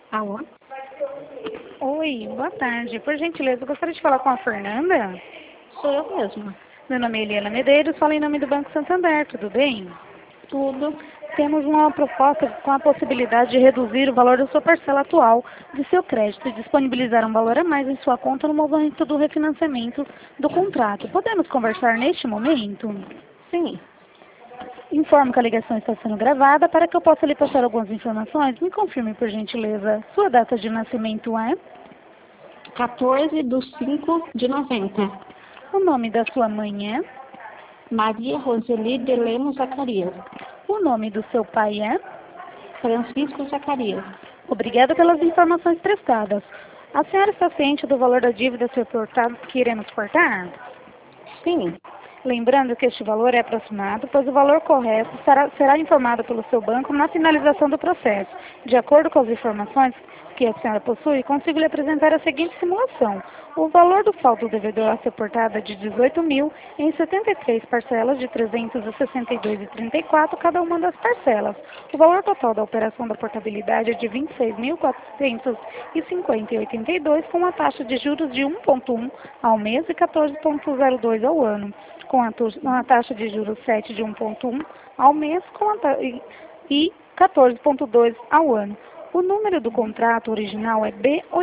Alô? Oi, boa tarde. Por gentileza, eu gostaria de falar com a Fernanda. Sou eu mesma. Meu nome é Eliana Medeiros, falo em nome do Banco Santander, tudo bem? Tudo. Temos uma proposta com a possibilidade de reduzir o valor da sua parcela atual do seu crédito e disponibilizar um valor a mais em sua conta no momento do refinanciamento do contrato. Podemos conversar neste momento? Sim. Informo que a ligação está sendo gravada. Para que eu possa lhe passar algumas informações, me confirme, por gentileza, sua data de nascimento é? 14/5/90. O nome da sua mãe é? Maria Roseli de Lemos Zacarias. O nome do seu pai é? Francisco Zacarias. Obrigada pelas informações prestadas. A senhora está ciente do valor da dívida a ser portada que iremos cortar? Sim. Lembrando que este valor é aproximado, pois o valor correto será informado pelo seu banco na finalização do processo. De acordo com as informações que a senhora possui, consigo lhe apresentar a seguinte simulação. O valor do saldo devedor a ser portado é de 18.000 em 73 parcelas de 362,34 cada uma das parcelas. O valor total da operação da portabilidade é de 26.450,82 com a taxa de juros de 1,1 ao mês e 14,02 ao ano, com a taxa de juros 7 de 1,1 ao mês e 14,2 ao ano. O número do contrato original é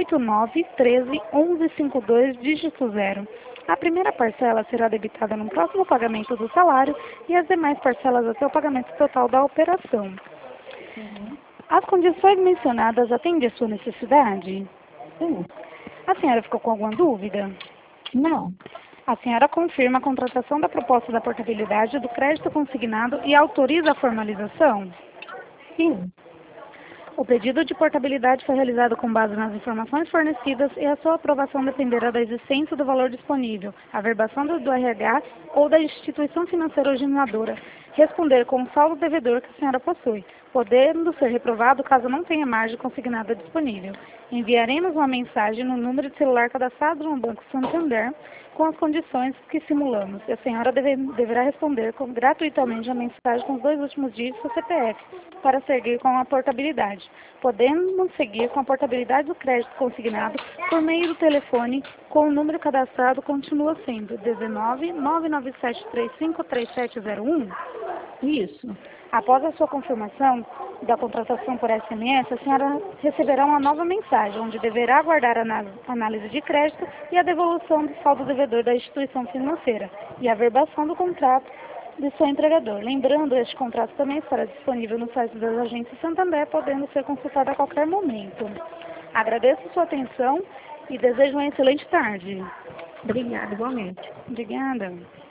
B89131152, dígito 0. A primeira parcela será debitada no próximo pagamento do salário e as demais parcelas até o pagamento total da operação. As condições mencionadas atendem a sua necessidade? Sim. A senhora ficou com alguma dúvida? Não. A senhora confirma a contratação da proposta da portabilidade do crédito consignado e autoriza a formalização? Sim. O pedido de portabilidade foi realizado com base nas informações fornecidas e a sua aprovação dependerá da existência do valor disponível, a verbação do RH ou da instituição financeira originadora, responder com o saldo devedor que a senhora possui, podendo ser reprovado caso não tenha margem consignada disponível. Enviaremos uma mensagem no número de celular cadastrado no Banco Santander com as condições que simulamos. E a senhora deverá responder gratuitamente a mensagem com os 2 últimos dígitos do CPF para seguir com a portabilidade. Podemos seguir com a portabilidade do crédito consignado por meio do telefone com o número cadastrado continua sendo 19 99735 3701. Isso. Após a sua confirmação da contratação por SMS, a senhora receberá uma nova mensagem, onde deverá aguardar a análise de crédito e a devolução do saldo devedor da instituição financeira e a verbação do contrato de seu entregador. Lembrando, este contrato também estará disponível no site das agências Santander, podendo ser consultado a qualquer momento. Agradeço sua atenção e desejo uma excelente tarde. Obrigada, igualmente. Obrigada.